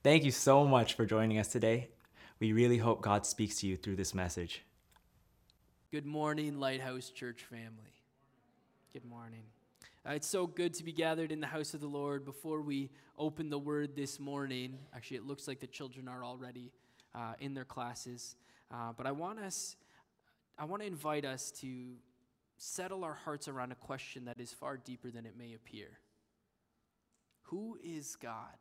Thank you so much for joining us today. We really hope God speaks to you through this message. Good morning, Lighthouse Church family. Good morning. It's so good to be gathered in the house of the Lord. Before we open the word this morning, actually, it looks like the children are already in their classes. But I want to invite us to settle our hearts around a question that is far deeper than it may appear. Who is God?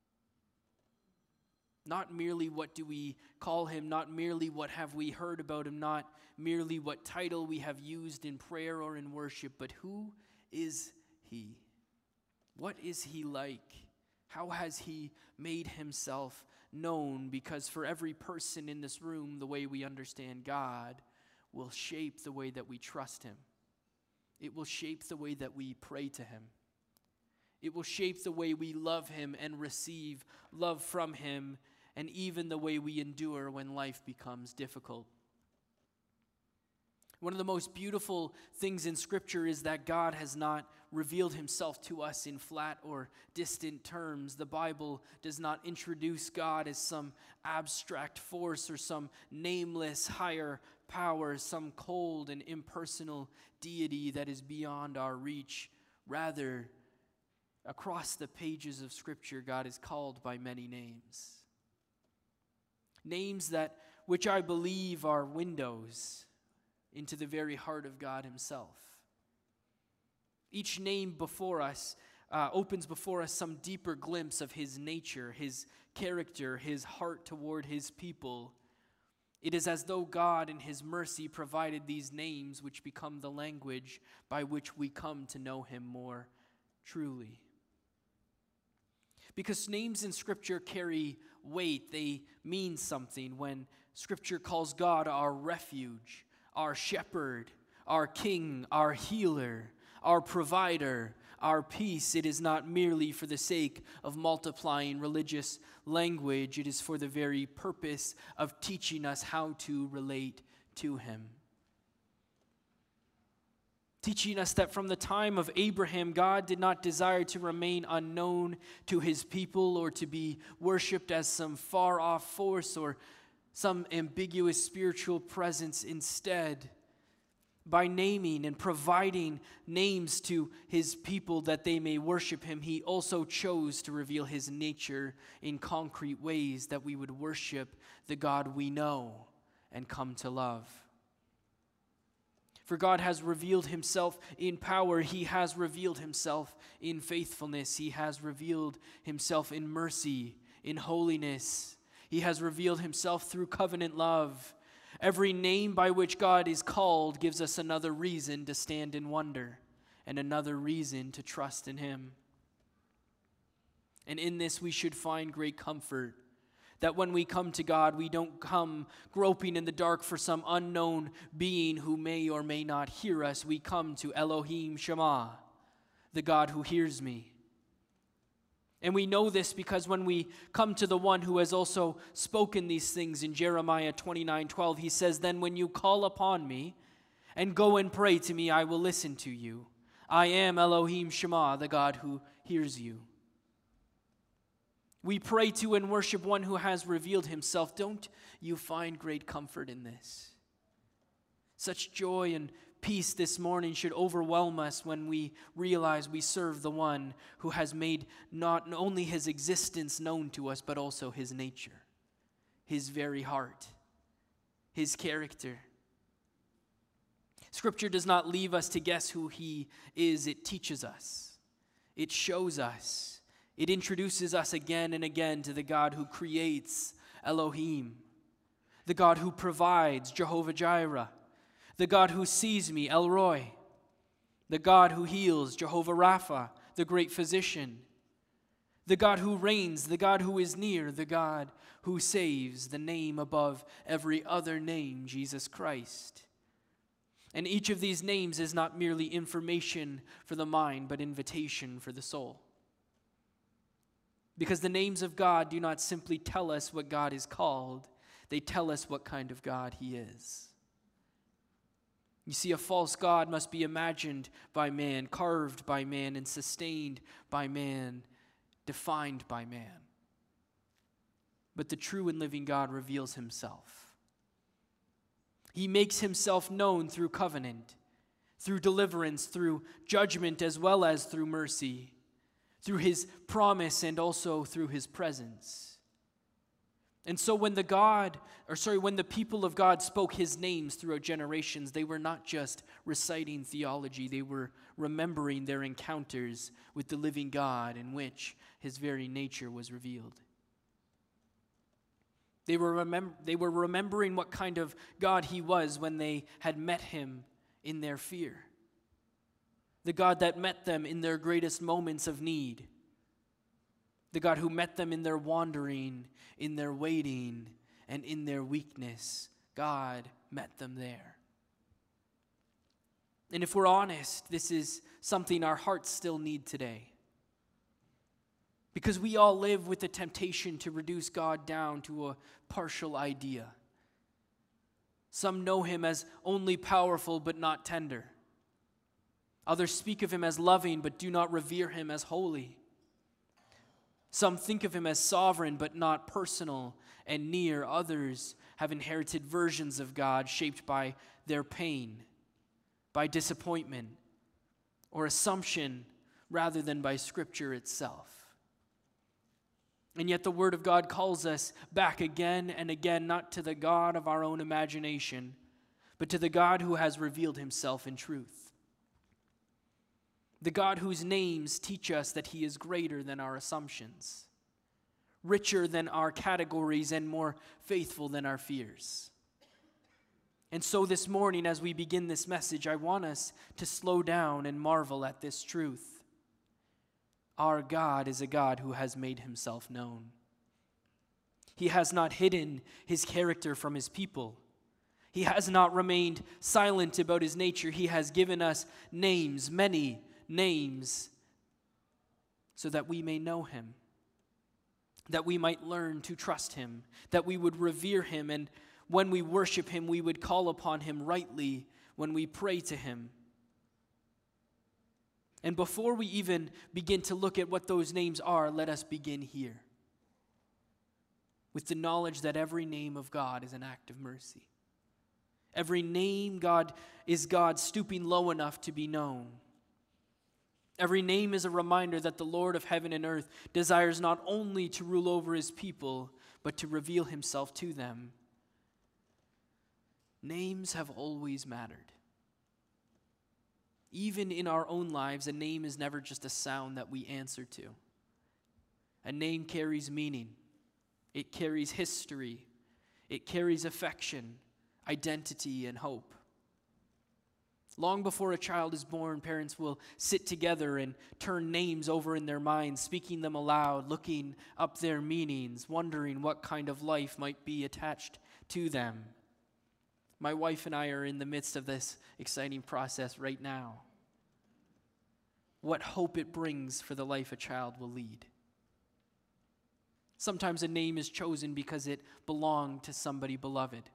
Not merely what do we call him, not merely what have we heard about him, not merely what title we have used in prayer or in worship, but who is he? What is he like? How has he made himself known? Because for every person in this room, the way we understand God will shape the way that we trust him. It will shape the way that we pray to him. It will shape the way we love him and receive love from him, and even the way we endure when life becomes difficult. One of the most beautiful things in Scripture is that God has not revealed himself to us in flat or distant terms. The Bible does not introduce God as some abstract force or some nameless higher power, some cold and impersonal deity that is beyond our reach. Rather, across the pages of Scripture, God is called by many names. Names that which I believe are windows into the very heart of God himself. Each name before us opens before us some deeper glimpse of his nature, his character, his heart toward his people. It is as though God in his mercy provided these names which become the language by which we come to know him more truly. Because names in Scripture carry weight, they mean something. When Scripture calls God our refuge, our shepherd, our king, our healer, our provider, our peace, it is not merely for the sake of multiplying religious language. It is for the very purpose of teaching us how to relate to him. Teaching us that from the time of Abraham, God did not desire to remain unknown to his people or to be worshipped as some far-off force or some ambiguous spiritual presence. Instead, by naming and providing names to his people that they may worship him, he also chose to reveal his nature in concrete ways that we would worship the God we know and come to love. For God has revealed himself in power. He has revealed himself in faithfulness. He has revealed himself in mercy, in holiness. He has revealed himself through covenant love. Every name by which God is called gives us another reason to stand in wonder and another reason to trust in him. And in this we should find great comfort. That when we come to God, we don't come groping in the dark for some unknown being who may or may not hear us. We come to Elohim Shammah, the God who hears me. And we know this because when we come to the one who has also spoken these things in Jeremiah 29:12, he says, "Then when you call upon me and go and pray to me, I will listen to you. I am Elohim Shammah, the God who hears you." We pray to and worship one who has revealed himself. Don't you find great comfort in this? Such joy and peace this morning should overwhelm us when we realize we serve the one who has made not only his existence known to us, but also his nature, his very heart, his character. Scripture does not leave us to guess who he is. It teaches us. It shows us. It introduces us again and again to the God who creates, Elohim, the God who provides, Jehovah Jireh, the God who sees me, El Roi, the God who heals, Jehovah Rapha, the great physician, the God who reigns, the God who is near, the God who saves, the name above every other name, Jesus Christ. And each of these names is not merely information for the mind, but invitation for the soul. Because the names of God do not simply tell us what God is called, they tell us what kind of God he is. You see, a false God must be imagined by man, carved by man, and sustained by man, defined by man. but the true and living God reveals himself. He makes himself known through covenant, through deliverance, through judgment, as well as through mercy, through his promise and also through his presence. And so when the people of God spoke his names throughout generations, they were not just reciting theology, they were remembering their encounters with the living God in which his very nature was revealed. They were remembering what kind of God he was when they had met him in their fear. The God that met them in their greatest moments of need. The God who met them in their wandering, in their waiting, and in their weakness. God met them there. And if we're honest, this is something our hearts still need today. Because we all live with the temptation to reduce God down to a partial idea. Some know him as only powerful but not tender. Others speak of him as loving but do not revere him as holy. Some think of him as sovereign but not personal and near. Others have inherited versions of God shaped by their pain, by disappointment, or assumption rather than by Scripture itself. And yet the Word of God calls us back again and again, not to the God of our own imagination, but to the God who has revealed himself in truth. The God whose names teach us that he is greater than our assumptions, richer than our categories, and more faithful than our fears. And so this morning, as we begin this message, I want us to slow down and marvel at this truth. Our God is a God who has made himself known. He has not hidden his character from his people. He has not remained silent about his nature. He has given us names, many names, so that we may know him, that we might learn to trust him, that we would revere him, and when we worship him, we would call upon him rightly when we pray to him. And before we even begin to look at what those names are, let us begin here with the knowledge that every name of God is an act of mercy. Every name is God stooping low enough to be known. Every name is a reminder that the Lord of heaven and earth desires not only to rule over his people, but to reveal himself to them. Names have always mattered. Even in our own lives, a name is never just a sound that we answer to. A name carries meaning. It carries history. It carries affection, identity, and hope. Long before a child is born, parents will sit together and turn names over in their minds, speaking them aloud, looking up their meanings, wondering what kind of life might be attached to them. My wife and I are in the midst of this exciting process right now. What hope it brings for the life a child will lead. Sometimes a name is chosen because it belonged to somebody beloved.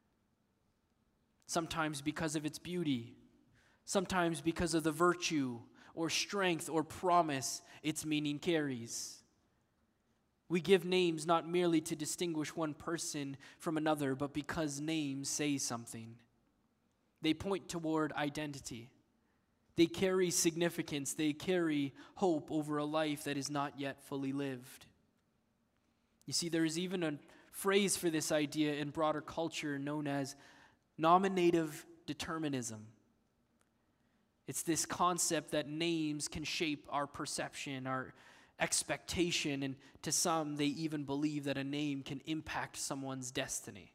Sometimes because of its beauty. Sometimes because of the virtue or strength or promise its meaning carries. We give names not merely to distinguish one person from another, but because names say something. They point toward identity. They carry significance. They carry hope over a life that is not yet fully lived. You see, there is even a phrase for this idea in broader culture known as nominative determinism. It's this concept that names can shape our perception, our expectation, and to some, they even believe that a name can impact someone's destiny.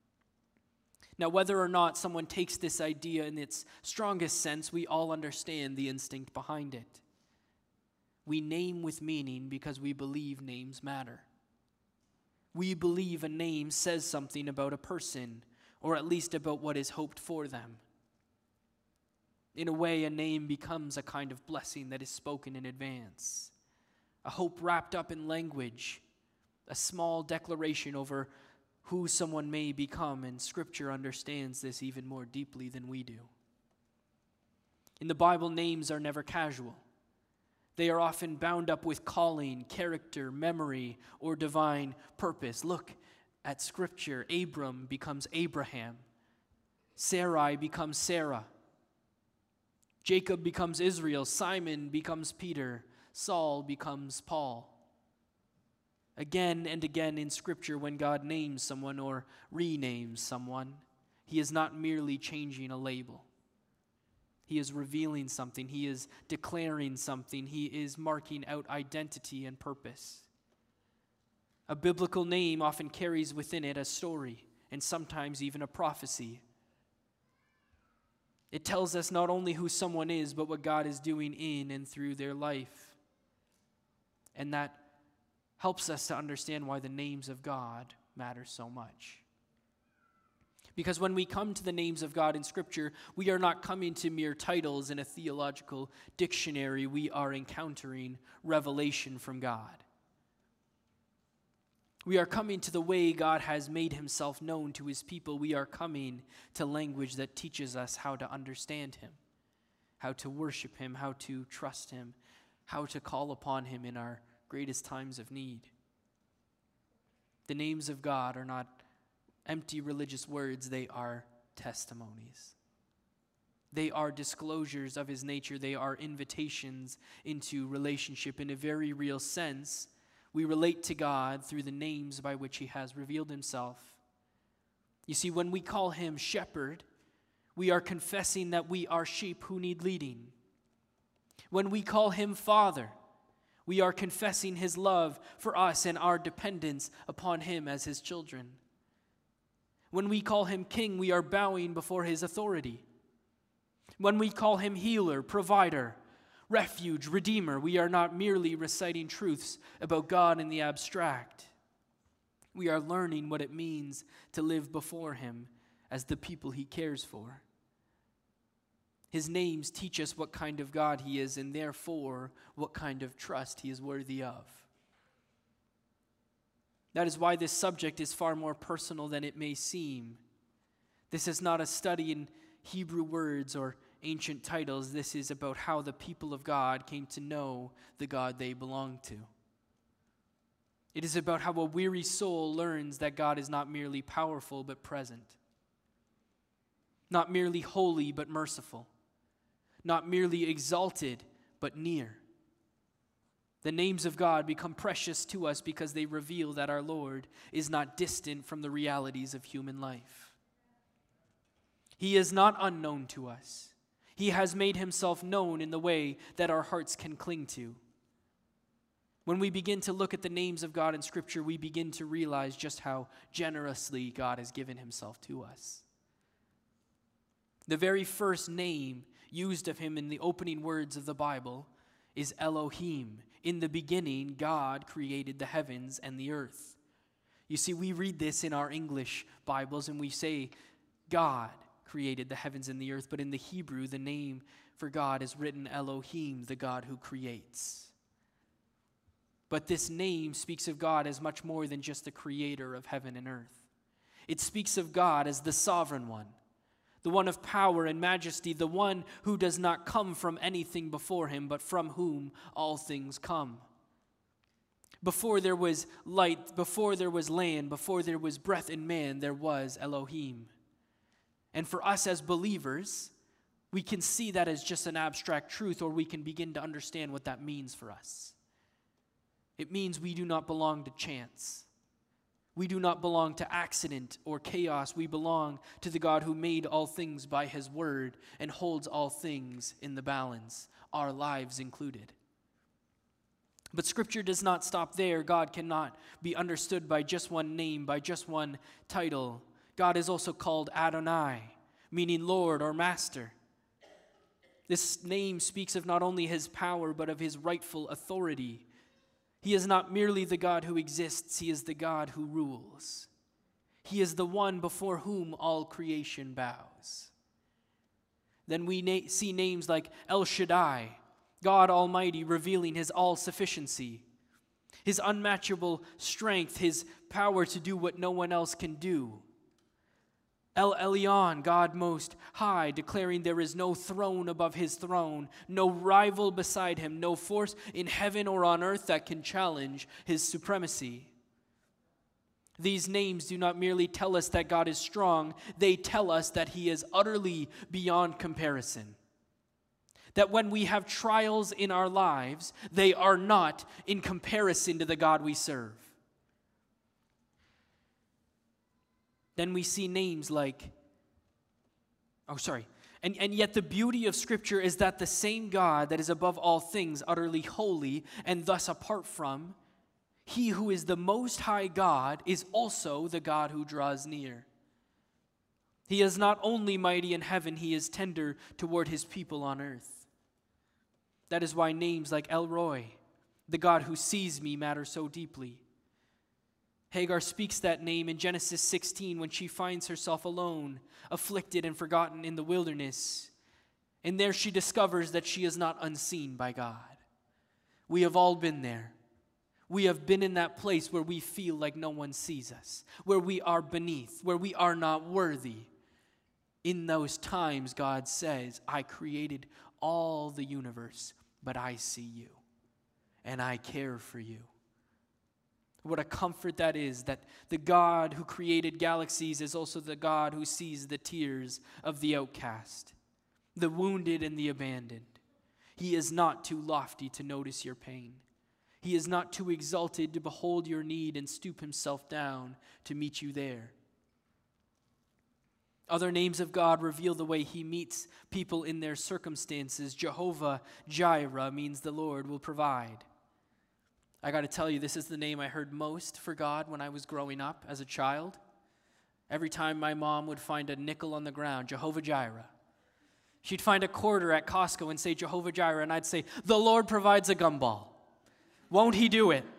Now, whether or not someone takes this idea in its strongest sense, we all understand the instinct behind it. We name with meaning because we believe names matter. We believe a name says something about a person, or at least about what is hoped for them. In a way, a name becomes a kind of blessing that is spoken in advance. A hope wrapped up in language, a small declaration over who someone may become, and Scripture understands this even more deeply than we do. In the Bible, names are never casual. They are often bound up with calling, character, memory, or divine purpose. Look at Scripture. Abram becomes Abraham. Sarai becomes Sarah. Jacob becomes Israel. Simon becomes Peter. Saul becomes Paul. Again and again in Scripture, when God names someone or renames someone, he is not merely changing a label. He is revealing something. He is declaring something. He is marking out identity and purpose. A biblical name often carries within it a story and sometimes even a prophecy. It tells us not only who someone is, but what God is doing in and through their life. And that helps us to understand why the names of God matter so much. Because when we come to the names of God in Scripture, we are not coming to mere titles in a theological dictionary. We are encountering revelation from God. We are coming to the way God has made himself known to his people. We are coming to language that teaches us how to understand him, how to worship him, how to trust him, how to call upon him in our greatest times of need. The names of God are not empty religious words, they are testimonies. They are disclosures of his nature. They are invitations into relationship. In a very real sense, we relate to God through the names by which he has revealed himself. You see, when we call him shepherd, we are confessing that we are sheep who need leading. When we call him father, we are confessing his love for us and our dependence upon him as his children. When we call him king, we are bowing before his authority. When we call him healer, provider, refuge, redeemer, we are not merely reciting truths about God in the abstract. We are learning what it means to live before him as the people he cares for. His names teach us what kind of God he is, and therefore what kind of trust he is worthy of. That is why this subject is far more personal than it may seem. This is not a study in Hebrew words or ancient titles. This is about how the people of God came to know the God they belong to. It is about how a weary soul learns that God is not merely powerful but present, not merely holy but merciful, not merely exalted but near. The names of God become precious to us because they reveal that our Lord is not distant from the realities of human life. He is not unknown to us. He has made himself known in the way that our hearts can cling to. When we begin to look at the names of God in Scripture, we begin to realize just how generously God has given himself to us. The very first name used of him in the opening words of the Bible is Elohim. In the beginning, God created the heavens and the earth. You see, we read this in our English Bibles and we say, God created the heavens and the earth. But in the Hebrew, the name for God is written Elohim, the God who creates. But this name speaks of God as much more than just the creator of heaven and earth. It speaks of God as the sovereign one, the one of power and majesty, the one who does not come from anything before him, but from whom all things come. Before there was light, before there was land, before there was breath in man, there was Elohim. And for us as believers, we can see that as just an abstract truth, or we can begin to understand what that means for us. It means we do not belong to chance. We do not belong to accident or chaos. We belong to the God who made all things by his word and holds all things in the balance, our lives included. But Scripture does not stop there. God cannot be understood by just one name, by just one title. God is also called Adonai, meaning Lord or Master. This name speaks of not only his power, but of his rightful authority. He is not merely the God who exists, he is the God who rules. He is the one before whom all creation bows. Then we see names like El Shaddai, God Almighty, revealing his all-sufficiency, his unmatchable strength, his power to do what no one else can do. El Elyon, God Most High, declaring there is no throne above his throne, no rival beside him, no force in heaven or on earth that can challenge his supremacy. These names do not merely tell us that God is strong, they tell us that he is utterly beyond comparison. That when we have trials in our lives, they are not in comparison to the God we serve. Then we see names like, and yet the beauty of Scripture is that the same God that is above all things, utterly holy, and thus apart from, he who is the Most High God is also the God who draws near. He is not only mighty in heaven, he is tender toward his people on earth. That is why names like El Roi, the God who sees me, matter so deeply. Hagar speaks that name in Genesis 16 when she finds herself alone, afflicted and forgotten in the wilderness. And there she discovers that she is not unseen by God. We have all been there. We have been in that place where we feel like no one sees us, where we are beneath, where we are not worthy. In those times, God says, I created all the universe, but I see you, and I care for you. What a comfort that is, that the God who created galaxies is also the God who sees the tears of the outcast, the wounded and the abandoned. He is not too lofty to notice your pain. He is not too exalted to behold your need and stoop himself down to meet you there. Other names of God reveal the way he meets people in their circumstances. Jehovah Jireh means the Lord will provide. I got to tell you, this is the name I heard most for God when I was growing up as a child. Every time my mom would find a nickel on the ground, Jehovah Jireh. She'd find a quarter at Costco and say Jehovah Jireh, and I'd say, the Lord provides a gumball. Won't he do it?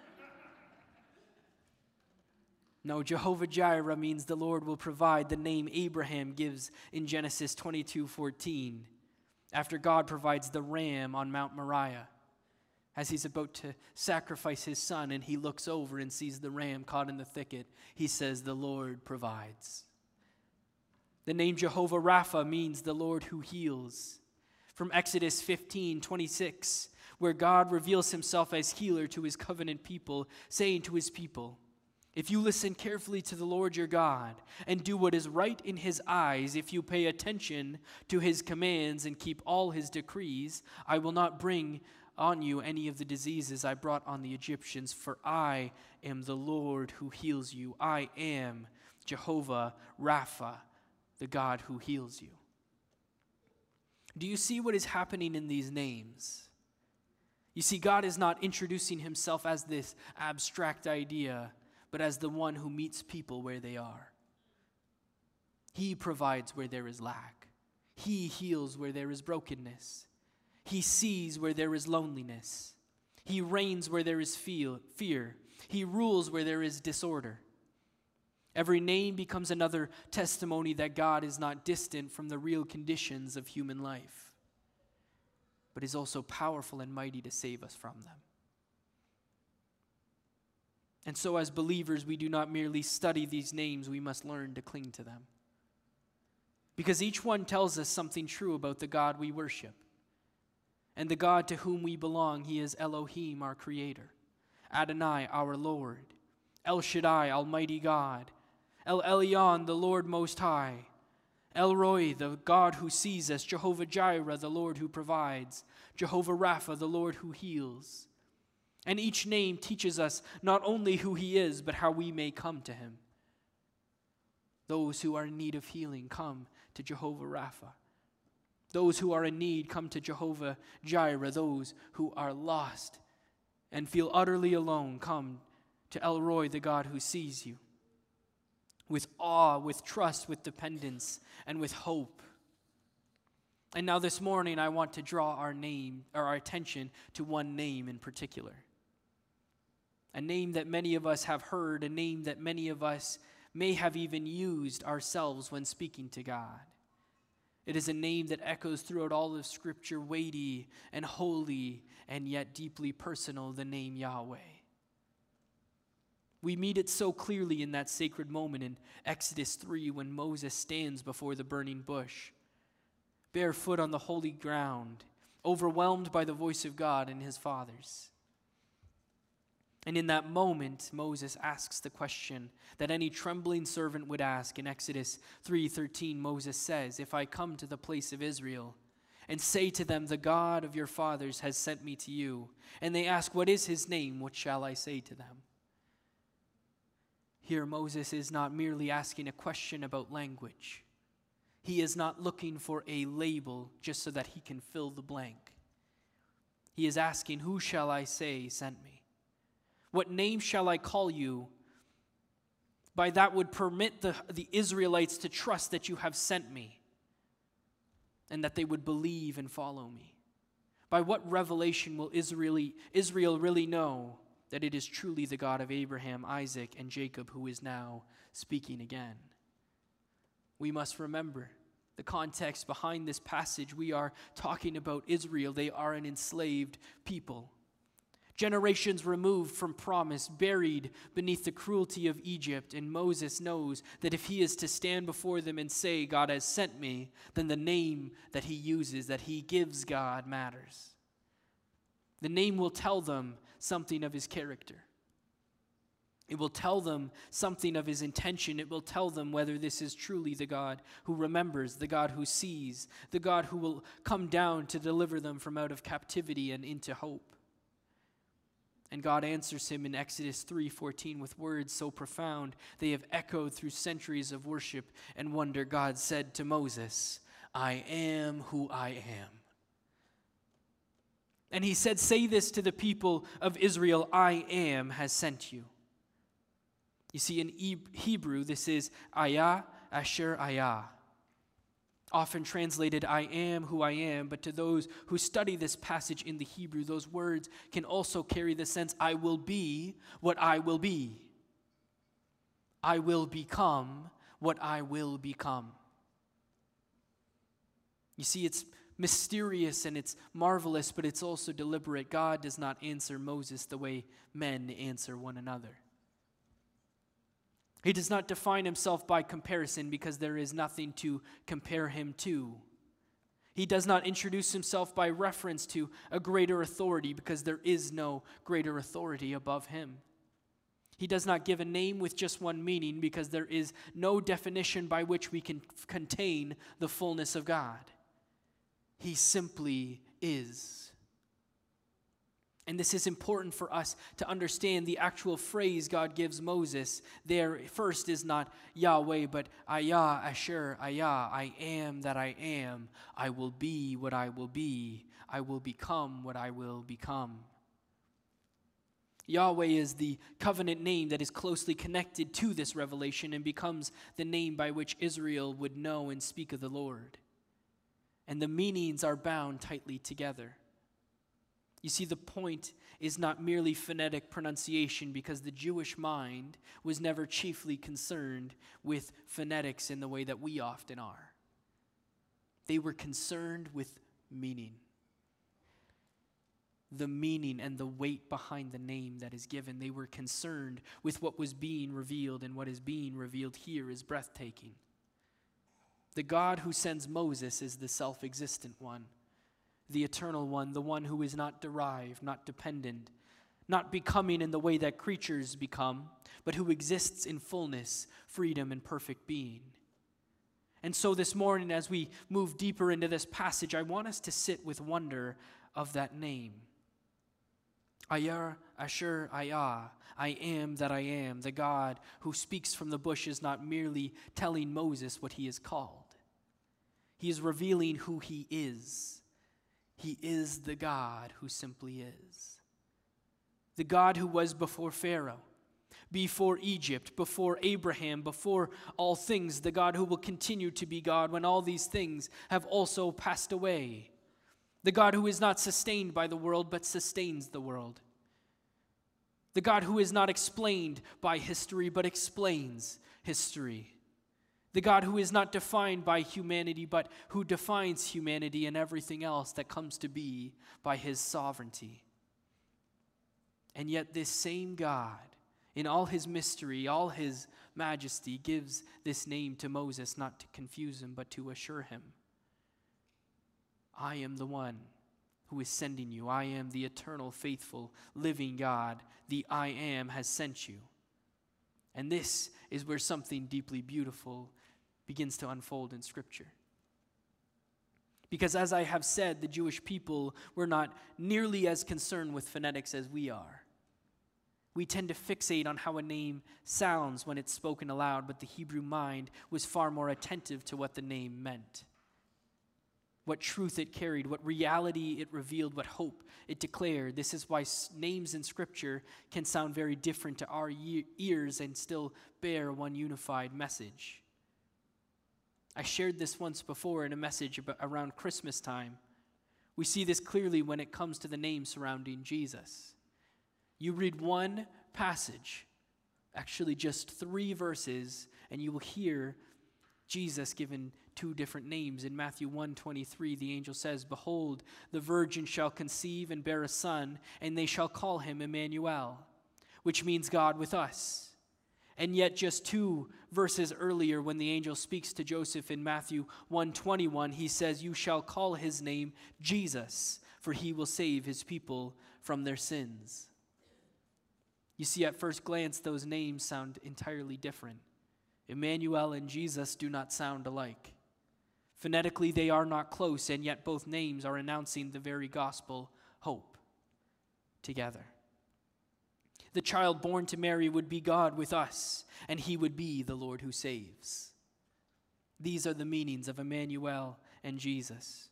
No, Jehovah Jireh means the Lord will provide, the name Abraham gives in Genesis 22:14, after God provides the ram on Mount Moriah. As he's about to sacrifice his son and he looks over and sees the ram caught in the thicket, he says, the Lord provides. The name Jehovah Rapha means the Lord who heals. From Exodus 15:26, where God reveals himself as healer to his covenant people, saying to his people, if you listen carefully to the Lord your God and do what is right in his eyes, if you pay attention to his commands and keep all his decrees, I will not bring on you any of the diseases I brought on the Egyptians, for I am the Lord who heals you. I am Jehovah Rapha, the God who heals you. Do you see what is happening in these names? You see, God is not introducing himself as this abstract idea, but as the one who meets people where they are. He provides where there is lack. He heals where there is brokenness. He sees where there is loneliness. He reigns where there is fear. He rules where there is disorder. Every name becomes another testimony that God is not distant from the real conditions of human life, but is also powerful and mighty to save us from them. And so as believers, we do not merely study these names, we must learn to cling to them. Because each one tells us something true about the God we worship. And the God to whom we belong, he is Elohim, our Creator, Adonai, our Lord, El Shaddai, Almighty God, El Elyon, the Lord Most High, El Roi, the God who sees us, Jehovah Jireh, the Lord who provides, Jehovah Rapha, the Lord who heals. And each name teaches us not only who he is, but how we may come to him. Those who are in need of healing come to Jehovah Rapha. Those who are in need come to Jehovah Jireh. Those who are lost and feel utterly alone come to El Roi, the God who sees you. With awe, with trust, with dependence, and with hope. And now this morning I want to draw our attention to one name in particular. A name that many of us have heard, a name that many of us may have even used ourselves when speaking to God. It is a name that echoes throughout all of Scripture, weighty and holy and yet deeply personal, the name Yahweh. We meet it so clearly in that sacred moment in Exodus 3 when Moses stands before the burning bush, barefoot on the holy ground, overwhelmed by the voice of God and his fathers. And in that moment, Moses asks the question that any trembling servant would ask. In Exodus 3:13, Moses says, "If I come to the place of Israel and say to them, 'The God of your fathers has sent me to you,' and they ask, 'What is his name?' what shall I say to them?" Here, Moses is not merely asking a question about language. He is not looking for a label just so that he can fill the blank. He is asking, "Who shall I say sent me? What name shall I call you?" By that would permit the Israelites to trust that you have sent me and that they would believe and follow me. By what revelation will Israel really know that it is truly the God of Abraham, Isaac, and Jacob who is now speaking again? We must remember the context behind this passage. We are talking about Israel. They are an enslaved people, generations removed from promise, buried beneath the cruelty of Egypt. And Moses knows that if he is to stand before them and say, "God has sent me," then the name that he uses, that he gives God, matters. The name will tell them something of his character. It will tell them something of his intention. It will tell them whether this is truly the God who remembers, the God who sees, the God who will come down to deliver them from out of captivity and into hope. And God answers him in Exodus 3:14 with words so profound they have echoed through centuries of worship and wonder. God said to Moses, "I am who I am." And he said, "Say this to the people of Israel, 'I am has sent you.'" You see, in Hebrew, this is Ayah, Asher, Ayah. Often translated, "I am who I am," but to those who study this passage in the Hebrew, those words can also carry the sense, "I will be what I will be. I will become what I will become." You see, it's mysterious and it's marvelous, but it's also deliberate. God does not answer Moses the way men answer one another. He does not define himself by comparison because there is nothing to compare him to. He does not introduce himself by reference to a greater authority because there is no greater authority above him. He does not give a name with just one meaning because there is no definition by which we can contain the fullness of God. He simply is. And this is important for us to understand. The actual phrase God gives Moses there first is not Yahweh, but Ayah, Asher, Ayah. I am that I am. I will be what I will be. I will become what I will become. Yahweh is the covenant name that is closely connected to this revelation and becomes the name by which Israel would know and speak of the Lord. And the meanings are bound tightly together. You see, the point is not merely phonetic pronunciation, because the Jewish mind was never chiefly concerned with phonetics in the way that we often are. They were concerned with meaning. The meaning and the weight behind the name that is given. They were concerned with what was being revealed, and what is being revealed here is breathtaking. The God who sends Moses is the self-existent one, the eternal one, the one who is not derived, not dependent, not becoming in the way that creatures become, but who exists in fullness, freedom, and perfect being. And so this morning, as we move deeper into this passage, I want us to sit with wonder of that name. Ayah, Asher, Ayah, I am that I am. The God who speaks from the bush is not merely telling Moses what he is called. He is revealing who he is. He is the God who simply is. The God who was before Pharaoh, before Egypt, before Abraham, before all things. The God who will continue to be God when all these things have also passed away. The God who is not sustained by the world, but sustains the world. The God who is not explained by history, but explains history. The God who is not defined by humanity, but who defines humanity and everything else that comes to be by his sovereignty. And yet this same God, in all his mystery, all his majesty, gives this name to Moses not to confuse him, but to assure him, I am the one who is sending you. I am the eternal, faithful, living God. The I am has sent you. And this is where something deeply beautiful begins to unfold in Scripture. Because as I have said, the Jewish people were not nearly as concerned with phonetics as we are. We tend to fixate on how a name sounds when it's spoken aloud, but the Hebrew mind was far more attentive to what the name meant, what truth it carried, what reality it revealed, what hope it declared. This is why names in Scripture can sound very different to our ears and still bear one unified message. I shared this once before in a message around Christmas time. We see this clearly when it comes to the name surrounding Jesus. You read one passage, actually just 3 verses, and you will hear Jesus given 2 different names. In Matthew 1:23, the angel says, "Behold, the virgin shall conceive and bear a son, and they shall call him Emmanuel," which means God with us. And yet just 2 verses earlier, when the angel speaks to Joseph in Matthew 1:21, he says, "You shall call his name Jesus, for he will save his people from their sins." You see, at first glance, those names sound entirely different. Emmanuel and Jesus do not sound alike. Phonetically, they are not close, and yet both names are announcing the very gospel, hope, together. The child born to Mary would be God with us, and he would be the Lord who saves. These are the meanings of Emmanuel and Jesus.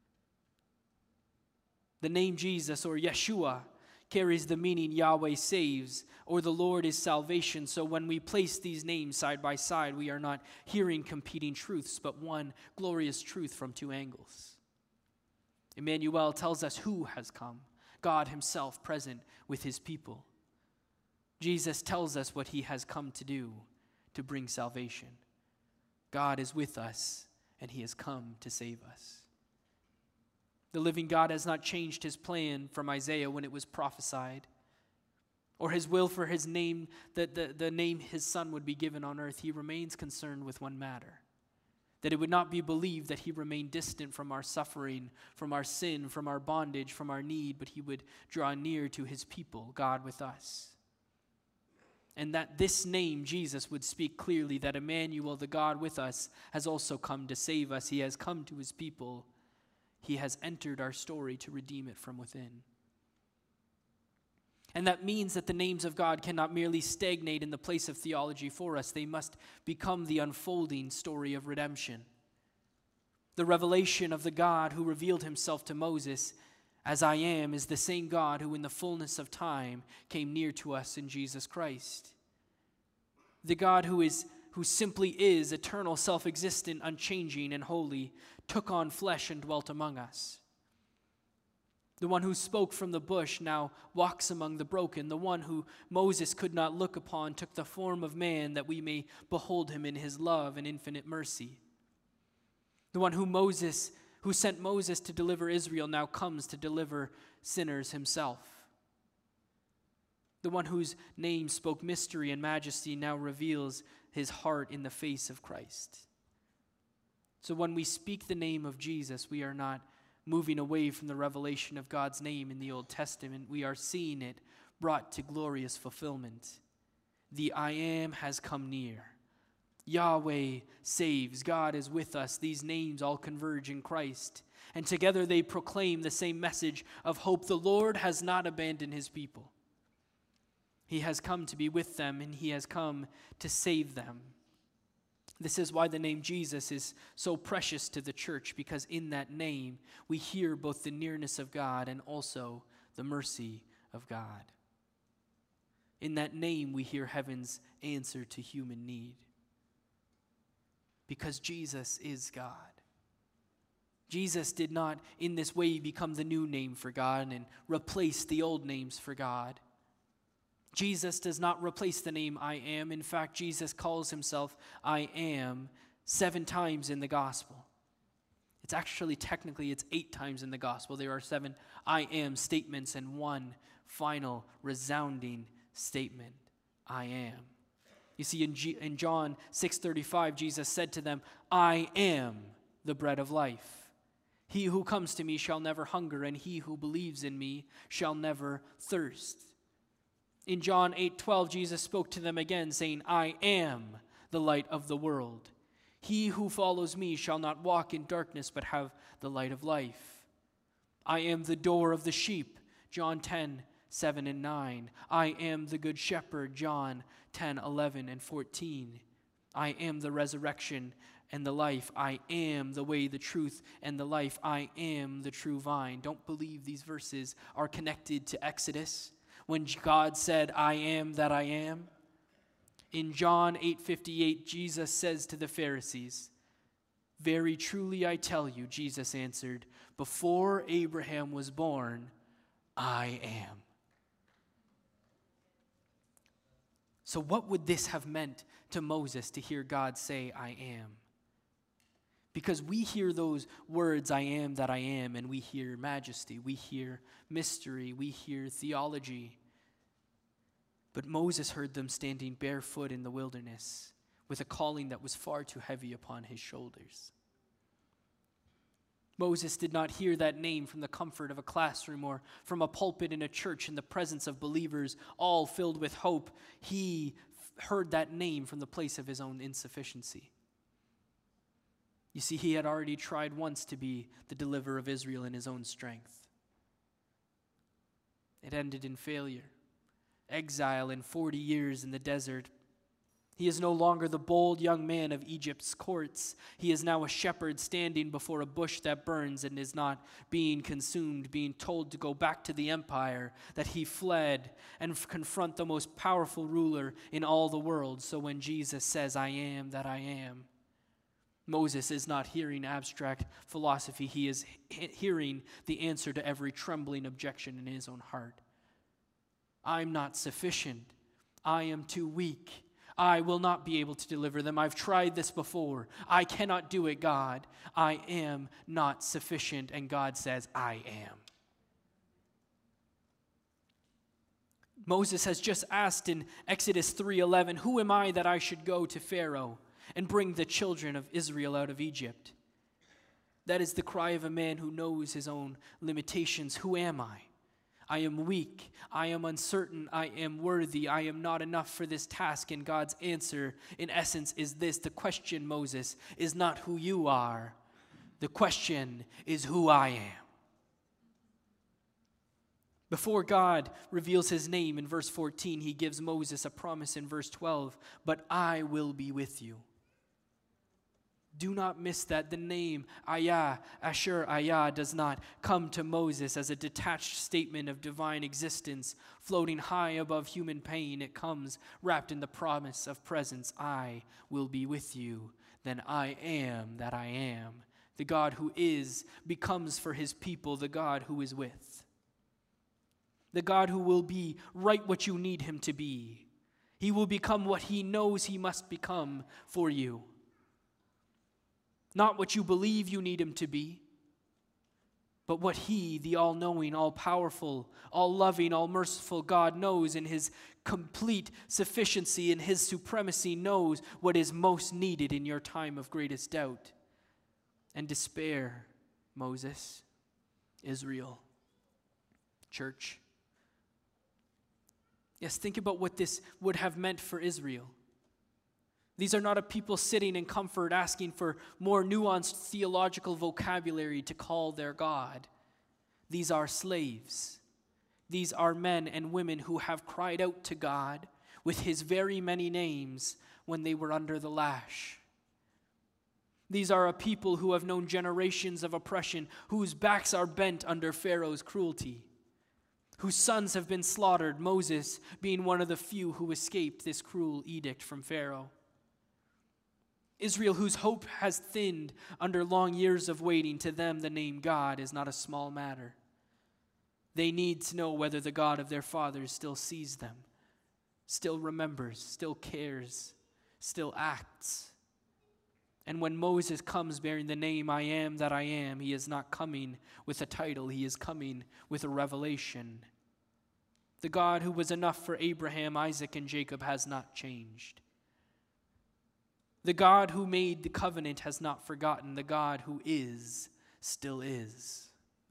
The name Jesus, or Yeshua, carries the meaning Yahweh saves, or the Lord is salvation. So when we place these names side by side, we are not hearing competing truths, but one glorious truth from 2 angles. Emmanuel tells us who has come, God himself present with his people. Jesus tells us what he has come to do, to bring salvation. God is with us, and he has come to save us. The living God has not changed his plan from Isaiah when it was prophesied, or his will for his name, that the name his son would be given on earth. He remains concerned with one matter, that it would not be believed that he remained distant from our suffering, from our sin, from our bondage, from our need, but he would draw near to his people, God with us. And that this name, Jesus, would speak clearly that Emmanuel, the God with us, has also come to save us. He has come to his people. He has entered our story to redeem it from within. And that means that the names of God cannot merely stagnate in the place of theology for us. They must become the unfolding story of redemption. The revelation of the God who revealed himself to Moses as I am is the same God who in the fullness of time came near to us in Jesus Christ. The God who simply is eternal, self-existent, unchanging, and holy, took on flesh and dwelt among us. The one who spoke from the bush now walks among the broken. The one who Moses could not look upon took the form of man that we may behold him in his love and infinite mercy. The one who sent Moses to deliver Israel now comes to deliver sinners himself. The one whose name spoke mystery and majesty now reveals his heart in the face of Christ. So when we speak the name of Jesus, we are not moving away from the revelation of God's name in the Old Testament. We are seeing it brought to glorious fulfillment. The I am has come near. Yahweh saves. God is with us. These names all converge in Christ. And together they proclaim the same message of hope. The Lord has not abandoned his people. He has come to be with them, and he has come to save them. This is why the name Jesus is so precious to the church, because in that name we hear both the nearness of God and also the mercy of God. In that name we hear heaven's answer to human need. Because Jesus is God. Jesus did not in this way become the new name for God and replace the old names for God. Jesus does not replace the name I am. In fact, Jesus calls himself I am 7 times in the gospel. It's 8 times in the gospel. There are 7 I am statements and 1 final resounding statement. I am. You see, in John 6:35, Jesus said to them, I am the bread of life. He who comes to me shall never hunger, and he who believes in me shall never thirst. In John 8:12, Jesus spoke to them again, saying, I am the light of the world. He who follows me shall not walk in darkness, but have the light of life. I am the door of the sheep, John 10:7 and 9. I am the good shepherd, John 10:11 and 14. I am the resurrection and the life. I am the way, the truth, and the life. I am the true vine. Don't believe these verses are connected to Exodus when God said, I am that I am. In John 8:58, Jesus says to the Pharisees, very truly I tell you, Jesus answered, before Abraham was born, I am. So what would this have meant to Moses to hear God say, I am? Because we hear those words, I am that I am, and we hear majesty, we hear mystery, we hear theology. But Moses heard them standing barefoot in the wilderness with a calling that was far too heavy upon his shoulders. Moses did not hear that name from the comfort of a classroom or from a pulpit in a church in the presence of believers, all filled with hope. He heard that name from the place of his own insufficiency. You see, he had already tried once to be the deliverer of Israel in his own strength. It ended in failure, exile and 40 years in the desert. He is no longer the bold young man of Egypt's courts. He is now a shepherd standing before a bush that burns and is not being consumed, being told to go back to the empire that he fled and confront the most powerful ruler in all the world. So when Jesus says, I am that I am, Moses is not hearing abstract philosophy. He is hearing the answer to every trembling objection in his own heart. I'm not sufficient. I am too weak. I will not be able to deliver them. I've tried this before. I cannot do it, God. I am not sufficient. And God says, I am. Moses has just asked in Exodus 3:11, who am I that I should go to Pharaoh and bring the children of Israel out of Egypt? That is the cry of a man who knows his own limitations. Who am I? I am weak, I am uncertain, I am worthy, I am not enough for this task. And God's answer, in essence, is this. The question, Moses, is not who you are. The question is who I am. Before God reveals his name in verse 14, he gives Moses a promise in verse 12, but I will be with you. Do not miss that. The name Ayah, Asher Ayah, does not come to Moses as a detached statement of divine existence floating high above human pain. It comes wrapped in the promise of presence. I will be with you. Then I am that I am. The God who is becomes for his people the God who is with. The God who will be right what you need him to be. He will become what he knows he must become for you. Not what you believe you need him to be, but what he, the all-knowing, all-powerful, all-loving, all-merciful God knows in his complete sufficiency, in his supremacy, knows what is most needed in your time of greatest doubt and despair. Moses, Israel, church. Yes, think about what this would have meant for Israel. These are not a people sitting in comfort asking for more nuanced theological vocabulary to call their God. These are slaves. These are men and women who have cried out to God with his very many names when they were under the lash. These are a people who have known generations of oppression, whose backs are bent under Pharaoh's cruelty, whose sons have been slaughtered, Moses being one of the few who escaped this cruel edict from Pharaoh. Israel, whose hope has thinned under long years of waiting. To them, the name God is not a small matter. They need to know whether the God of their fathers still sees them, still remembers, still cares, still acts. And when Moses comes bearing the name I am that I am, he is not coming with a title, he is coming with a revelation. The God who was enough for Abraham, Isaac, and Jacob has not changed. The God who made the covenant has not forgotten. The God who is, still is.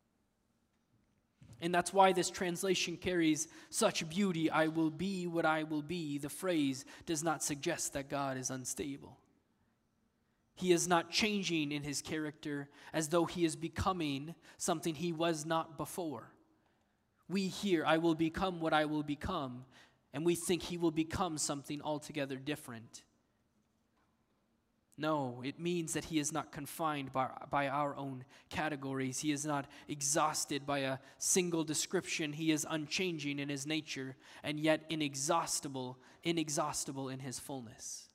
And that's why this translation carries such beauty. I will be what I will be. The phrase does not suggest that God is unstable. He is not changing in his character as though he is becoming something he was not before. We hear, I will become what I will become, and we think he will become something altogether different. No, it means that he is not confined by our own categories. He is not exhausted by a single description. He is unchanging in his nature, and yet inexhaustible in his fullness.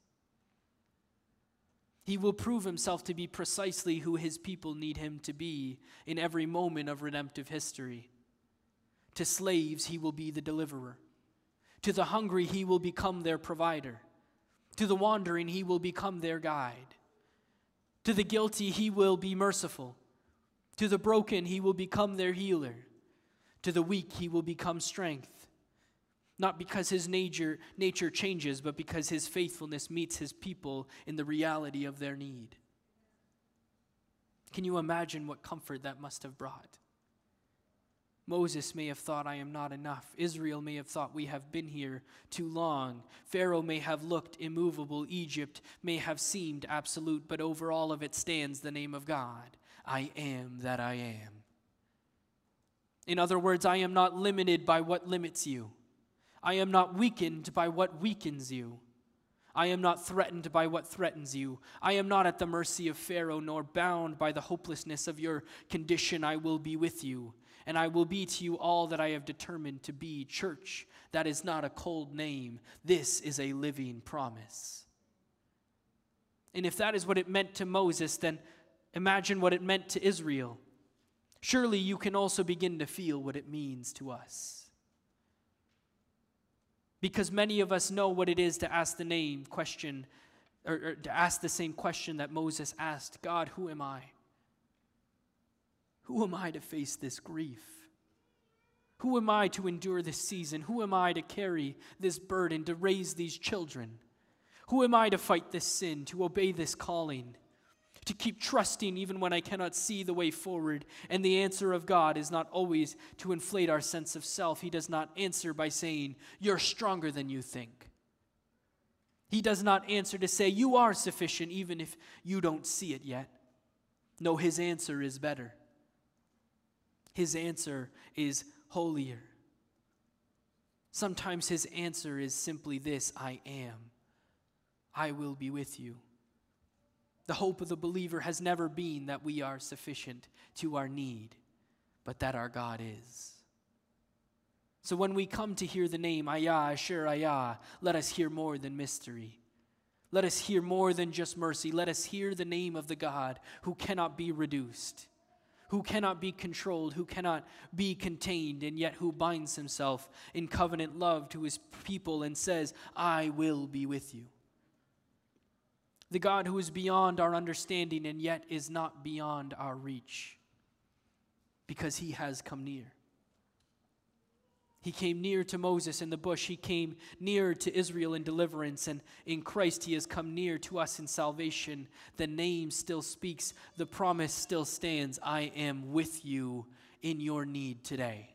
He will prove himself to be precisely who his people need him to be in every moment of redemptive history. To slaves, he will be the deliverer. To the hungry, he will become their provider. To the wandering, he will become their guide. To the guilty, he will be merciful. To the broken, he will become their healer. To the weak, he will become strength. Not because his nature changes, but because his faithfulness meets his people in the reality of their need. Can you imagine what comfort that must have brought? Moses may have thought, I am not enough. Israel may have thought, we have been here too long. Pharaoh may have looked immovable. Egypt may have seemed absolute, but over all of it stands the name of God. I am that I am. In other words, I am not limited by what limits you. I am not weakened by what weakens you. I am not threatened by what threatens you. I am not at the mercy of Pharaoh, nor bound by the hopelessness of your condition. I will be with you. And I will be to you all that I have determined to be. Church, that is not a cold name. This is a living promise. And if that is what it meant to Moses, then imagine what it meant to Israel. Surely you can also begin to feel what it means to us. Because many of us know what it is to ask the same question that Moses asked. God, who am I? Who am I to face this grief? Who am I to endure this season? Who am I to carry this burden, to raise these children? Who am I to fight this sin, to obey this calling, to keep trusting even when I cannot see the way forward? And the answer of God is not always to inflate our sense of self. He does not answer by saying, you're stronger than you think. He does not answer to say, you are sufficient even if you don't see it yet. No, his answer is better. His answer is holier. Sometimes his answer is simply this, I am. I will be with you. The hope of the believer has never been that we are sufficient to our need, but that our God is. So when we come to hear the name Ayah, Asher, Ayah, let us hear more than mystery. Let us hear more than just mercy. Let us hear the name of the God who cannot be reduced, who cannot be controlled, who cannot be contained, and yet who binds himself in covenant love to his people and says, I will be with you. The God who is beyond our understanding and yet is not beyond our reach, because he has come near. He came near to Moses in the bush. He came near to Israel in deliverance. And in Christ, he has come near to us in salvation. The name still speaks. The promise still stands. I am with you in your need today.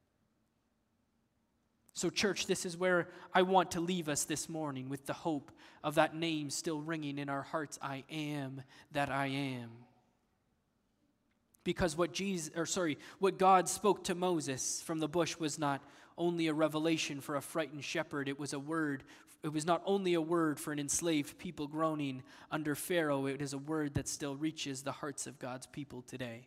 So, church, this is where I want to leave us this morning, with the hope of that name still ringing in our hearts. I am that I am. Because what God spoke to Moses from the bush was not only a revelation for a frightened shepherd. It was a word. It was not only a word for an enslaved people groaning under Pharaoh. It is a word that still reaches the hearts of God's people today.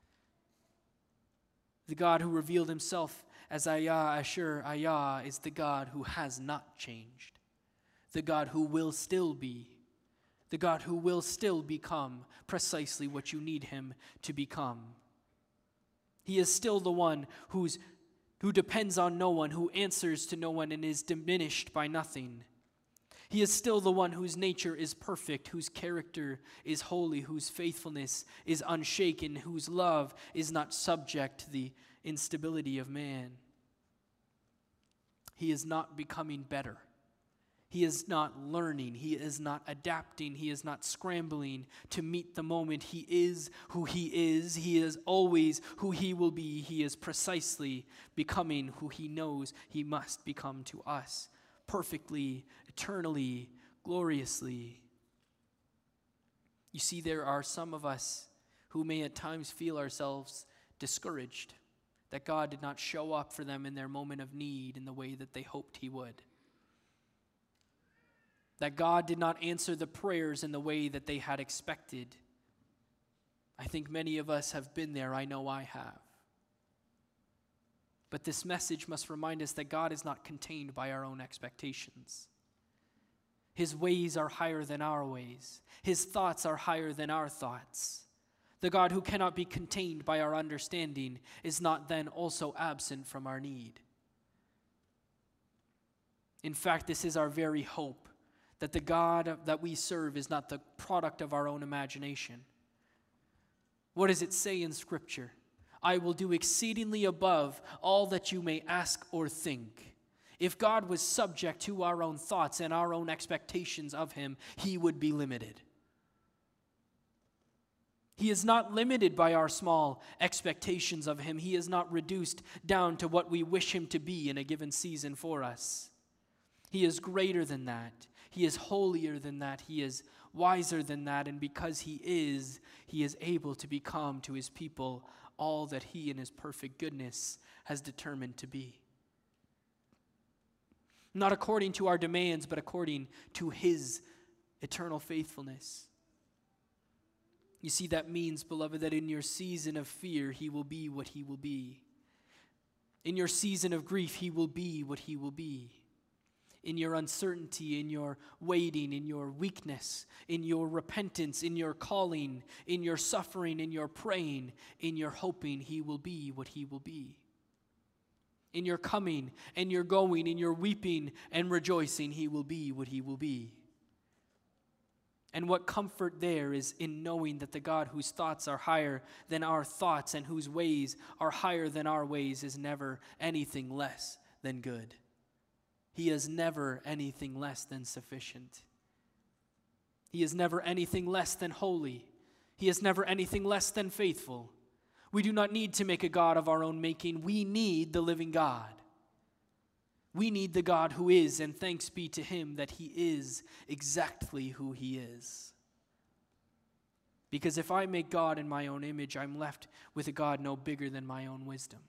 The God who revealed himself as Ayah, Asher, Ayah is the God who has not changed. The God who will still be. The God who will still become precisely what you need him to become. He is still the one who depends on no one, who answers to no one and is diminished by nothing. He is still the one whose nature is perfect, whose character is holy, whose faithfulness is unshaken, whose love is not subject to the instability of man. He is not becoming better. He is not learning. He is not adapting. He is not scrambling to meet the moment. He is who he is. He is always who he will be. He is precisely becoming who he knows he must become to us, perfectly, eternally, gloriously. You see, there are some of us who may at times feel ourselves discouraged that God did not show up for them in their moment of need in the way that they hoped he would. That God did not answer the prayers in the way that they had expected. I think many of us have been there. I know I have. But this message must remind us that God is not contained by our own expectations. His ways are higher than our ways. His thoughts are higher than our thoughts. The God who cannot be contained by our understanding is not then also absent from our need. In fact, this is our very hope, that the God that we serve is not the product of our own imagination. What does it say in Scripture? I will do exceedingly above all that you may ask or think. If God was subject to our own thoughts and our own expectations of him, he would be limited. He is not limited by our small expectations of him. He is not reduced down to what we wish him to be in a given season for us. He is greater than that. He is holier than that. He is wiser than that. And because he is able to become to his people all that he in his perfect goodness has determined to be. Not according to our demands, but according to his eternal faithfulness. You see, that means, beloved, that in your season of fear, he will be what he will be. In your season of grief, he will be what he will be. In your uncertainty, in your waiting, in your weakness, in your repentance, in your calling, in your suffering, in your praying, in your hoping, he will be what he will be. In your coming and your going, in your weeping and rejoicing, he will be what he will be. And what comfort there is in knowing that the God whose thoughts are higher than our thoughts and whose ways are higher than our ways is never anything less than good. He is never anything less than sufficient. He is never anything less than holy. He is never anything less than faithful. We do not need to make a God of our own making. We need the living God. We need the God who is, and thanks be to him that he is exactly who he is. Because if I make God in my own image, I'm left with a God no bigger than my own wisdom.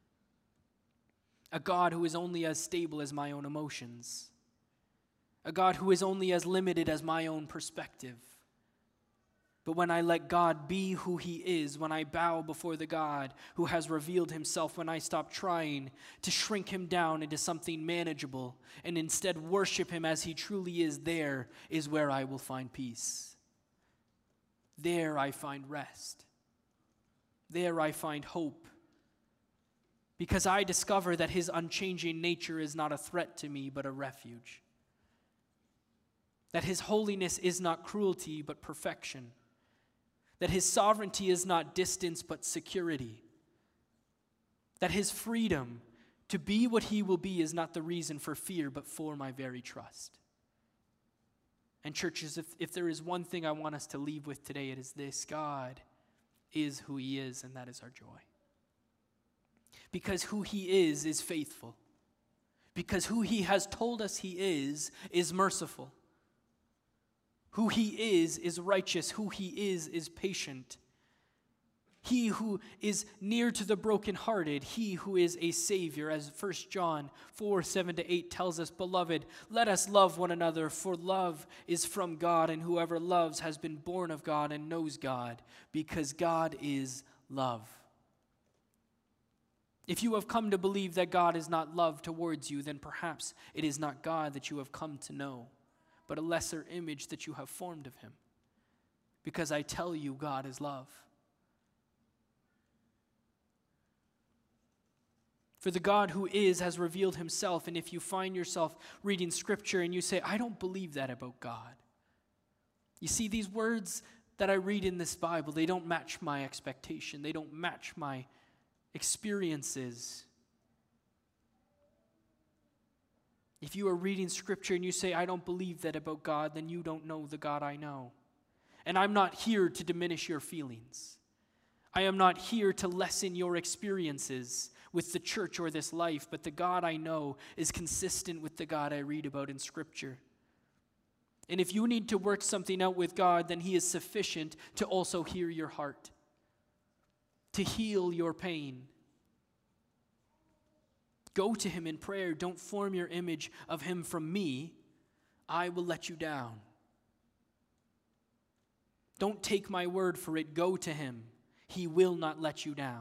A God who is only as stable as my own emotions. A God who is only as limited as my own perspective. But when I let God be who he is, when I bow before the God who has revealed himself, when I stop trying to shrink him down into something manageable and instead worship him as he truly is, there is where I will find peace. There I find rest. There I find hope. Because I discover that his unchanging nature is not a threat to me, but a refuge. That his holiness is not cruelty, but perfection. That his sovereignty is not distance, but security. That his freedom to be what he will be is not the reason for fear, but for my very trust. And churches, if there is one thing I want us to leave with today, it is this: God is who he is, and that is our joy. Because who he is faithful. Because who he has told us he is merciful. Who he is righteous. Who he is patient. He who is near to the brokenhearted. He who is a Savior. As 1 John 4:7-8 tells us, beloved, let us love one another, for love is from God, and whoever loves has been born of God and knows God, because God is love. If you have come to believe that God is not love towards you, then perhaps it is not God that you have come to know, but a lesser image that you have formed of him. Because I tell you, God is love. For the God who is has revealed himself, and if you find yourself reading Scripture and you say, I don't believe that about God. You see, these words that I read in this Bible, they don't match my expectation. They don't match my experiences. If you are reading scripture and you say, I don't believe that about God, then you don't know the God I know. And I'm not here to diminish your feelings. I am not here to lessen your experiences with the church or this life, but the God I know is consistent with the God I read about in scripture. And if you need to work something out with God, then he is sufficient to also hear your heart, to heal your pain. Go to him in prayer. Don't form your image of him from me. I will let you down. Don't take my word for it. Go to him. He will not let you down.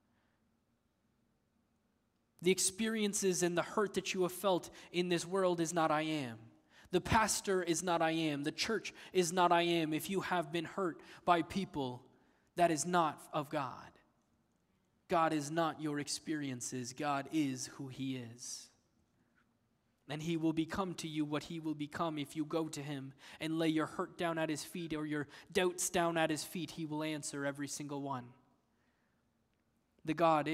The experiences and the hurt that you have felt in this world is not I am. The pastor is not I am. The church is not I am. If you have been hurt by people, that is not of God. God is not your experiences. God is who he is. And he will become to you what he will become if you go to him and lay your hurt down at his feet or your doubts down at his feet. He will answer every single one. The God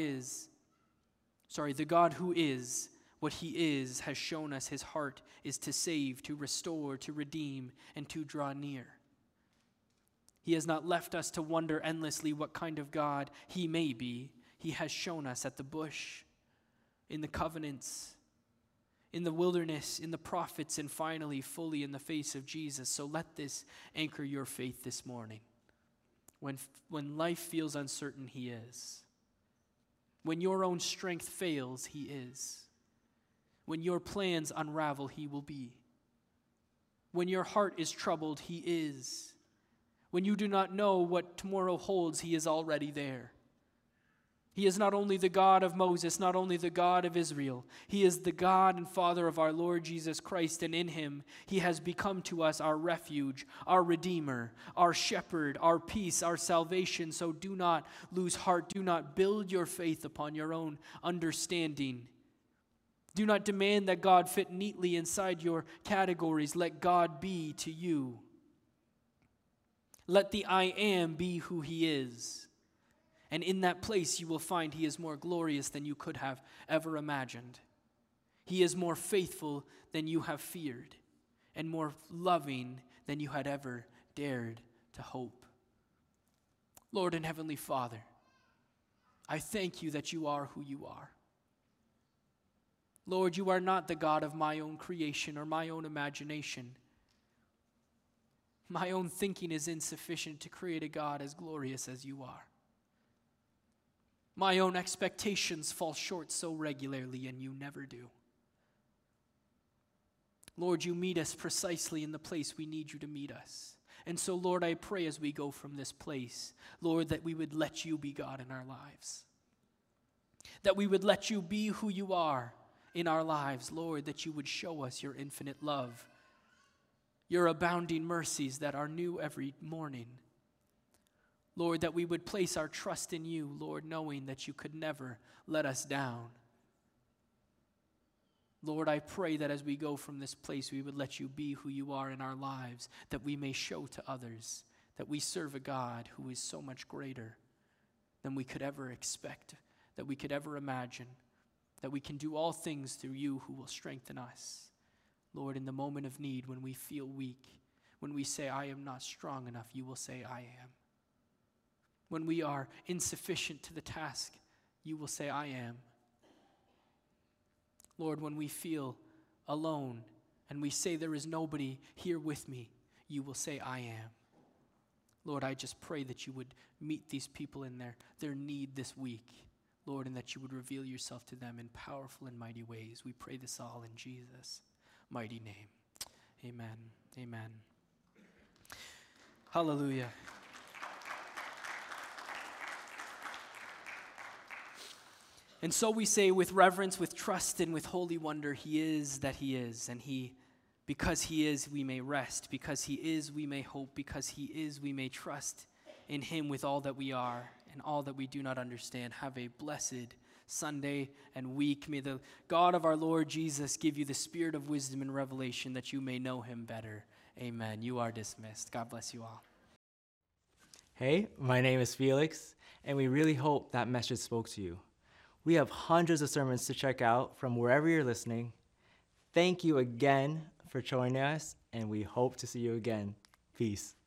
who is what he is has shown us his heart is to save, to restore, to redeem, and to draw near. He has not left us to wonder endlessly what kind of God he may be. He has shown us at the bush, in the covenants, in the wilderness, in the prophets, and finally fully in the face of Jesus. So let this anchor your faith this morning. When life feels uncertain, he is. When your own strength fails, he is. When your plans unravel, he will be. When your heart is troubled, he is. When you do not know what tomorrow holds, he is already there. He is not only the God of Moses, not only the God of Israel. He is the God and Father of our Lord Jesus Christ, and in him he has become to us our refuge, our Redeemer, our Shepherd, our peace, our salvation. So do not lose heart. Do not build your faith upon your own understanding. Do not demand that God fit neatly inside your categories. Let God be to you. Let the I am be who he is. And in that place you will find he is more glorious than you could have ever imagined. He is more faithful than you have feared, and more loving than you had ever dared to hope. Lord and Heavenly Father, I thank you that you are who you are. Lord, you are not the God of my own creation or my own imagination. My own thinking is insufficient to create a God as glorious as you are. My own expectations fall short so regularly, and you never do. Lord, you meet us precisely in the place we need you to meet us. And so, Lord, I pray as we go from this place, Lord, that we would let you be God in our lives. That we would let you be who you are in our lives, Lord, that you would show us your infinite love, your abounding mercies that are new every morning. Lord, that we would place our trust in you, Lord, knowing that you could never let us down. Lord, I pray that as we go from this place, we would let you be who you are in our lives, that we may show to others that we serve a God who is so much greater than we could ever expect, that we could ever imagine, that we can do all things through you who will strengthen us. Lord, in the moment of need, when we feel weak, when we say, I am not strong enough, you will say, I am. When we are insufficient to the task, you will say, I am. Lord, when we feel alone and we say there is nobody here with me, you will say, I am. Lord, I just pray that you would meet these people in their need this week, Lord, and that you would reveal yourself to them in powerful and mighty ways. We pray this all in Jesus' mighty name. Amen. Amen. Hallelujah. And so we say with reverence, with trust, and with holy wonder, he is that he is. And because he is, we may rest. Because he is, we may hope. Because he is, we may trust in him with all that we are and all that we do not understand. Have a blessed Sunday and week. May the God of our Lord Jesus give you the spirit of wisdom and revelation that you may know him better. Amen. You are dismissed. God bless you all. Hey, my name is Felix, and we really hope that message spoke to you. We have hundreds of sermons to check out from wherever you're listening. Thank you again for joining us, and we hope to see you again. Peace.